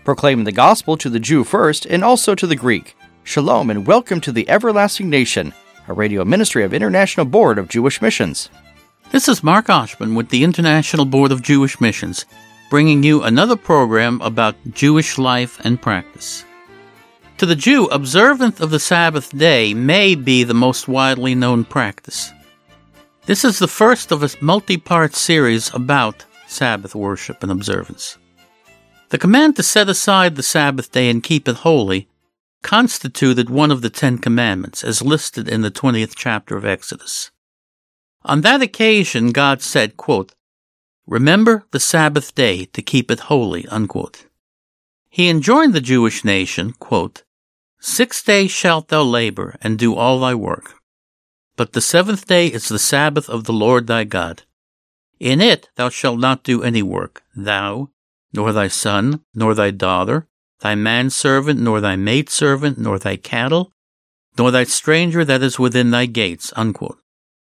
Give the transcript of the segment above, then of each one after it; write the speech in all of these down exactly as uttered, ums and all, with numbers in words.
proclaiming the gospel to the Jew first and also to the Greek. Shalom and welcome to the Everlasting Nation, a radio ministry of International Board of Jewish Missions. This is Mark Oshman with the International Board of Jewish Missions, bringing you another program about Jewish life and practice. To the Jew, observance of the Sabbath day may be the most widely known practice. This is the first of a multi-part series about Sabbath worship and observance. The command to set aside the Sabbath day and keep it holy constituted one of the Ten Commandments, as listed in the twentieth chapter of Exodus. On that occasion, God said, quote, "Remember the Sabbath day to keep it holy," unquote. He enjoined the Jewish nation, quote, "Six days shalt thou labor and do all thy work. But the seventh day is the Sabbath of the Lord thy God. In it thou shalt not do any work, thou, nor thy son, nor thy daughter, thy manservant, nor thy maidservant, nor thy cattle, nor thy stranger that is within thy gates," unquote.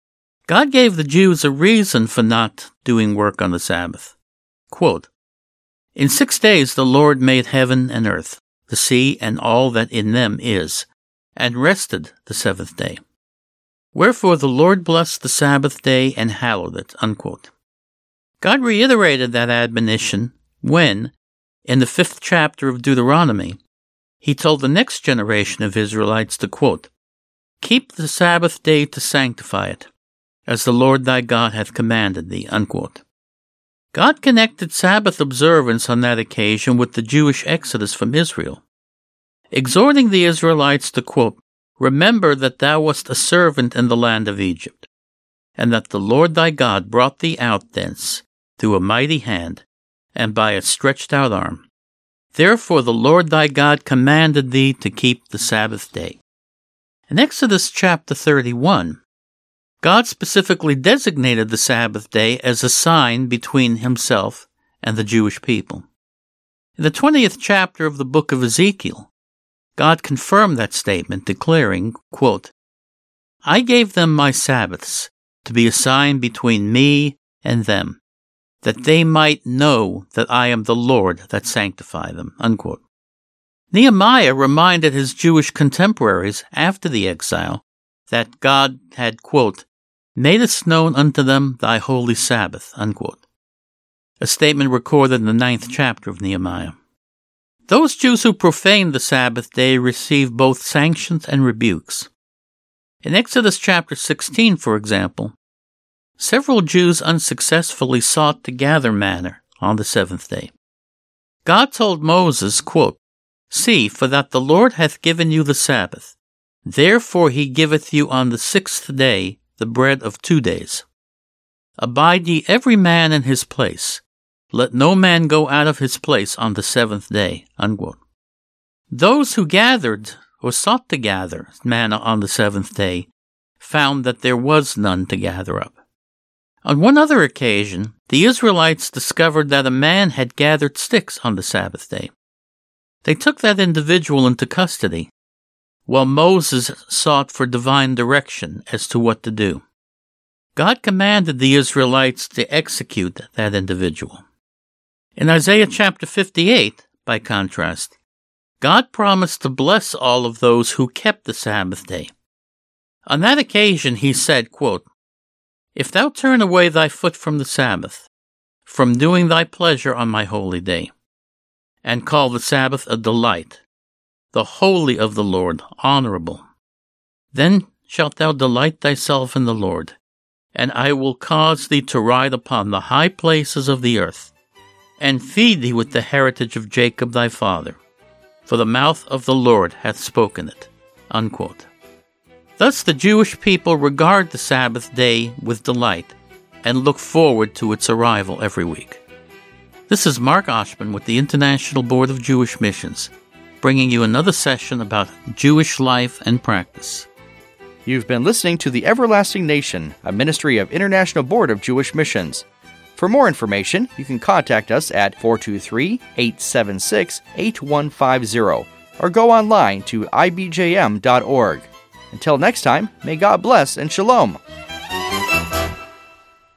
God gave the Jews a reason for not doing work on the Sabbath. Quote, "In six days the Lord made heaven and earth, the sea and all that in them is, and rested the seventh day. Wherefore the Lord blessed the Sabbath day and hallowed it," unquote. God reiterated that admonition when, in the fifth chapter of Deuteronomy, he told the next generation of Israelites to, quote, "Keep the Sabbath day to sanctify it, as the Lord thy God hath commanded thee," unquote. God connected Sabbath observance on that occasion with the Jewish exodus from Israel, exhorting the Israelites to, quote, "Remember that thou wast a servant in the land of Egypt, and that the Lord thy God brought thee out thence through a mighty hand, and by a stretched out arm. Therefore the Lord thy God commanded thee to keep the Sabbath day." In Exodus chapter thirty-one, God specifically designated the Sabbath day as a sign between himself and the Jewish people. In the twentieth chapter of the book of Ezekiel, God confirmed that statement, declaring, quote, "I gave them my Sabbaths to be a sign between me and them, that they might know that I am the Lord that sanctify them," unquote. Nehemiah reminded his Jewish contemporaries after the exile that God had, quote, "Madest known unto them thy holy Sabbath," unquote. A statement recorded in the ninth chapter of Nehemiah. Those Jews who profaned the Sabbath day received both sanctions and rebukes. In Exodus chapter sixteen, for example, several Jews unsuccessfully sought to gather manna on the seventh day. God told Moses, quote, "See, for that the Lord hath given you the Sabbath, therefore he giveth you on the sixth day the bread of two days. Abide ye every man in his place. Let no man go out of his place on the seventh day," unquote. Those who gathered or sought to gather manna on the seventh day found that there was none to gather up. On one other occasion, the Israelites discovered that a man had gathered sticks on the Sabbath day. They took that individual into custody, while Moses sought for divine direction as to what to do. God commanded the Israelites to execute that individual. In Isaiah chapter fifty-eight, by contrast, God promised to bless all of those who kept the Sabbath day. On that occasion he said, quote, "If thou turn away thy foot from the Sabbath, from doing thy pleasure on my holy day, and call the Sabbath a delight, the holy of the Lord honorable, then shalt thou delight thyself in the Lord, and I will cause thee to ride upon the high places of the earth, and feed thee with the heritage of Jacob thy father, for the mouth of the Lord hath spoken it," unquote. Thus the Jewish people regard the Sabbath day with delight and look forward to its arrival every week. This is Mark Oshman with the International Board of Jewish Missions, bringing you another session about Jewish life and practice. You've been listening to The Everlasting Nation, a ministry of International Board of Jewish Missions. For more information, you can contact us at four two three, eight seven six, eight one five zero or go online to I B J M dot org. Until next time, may God bless and shalom.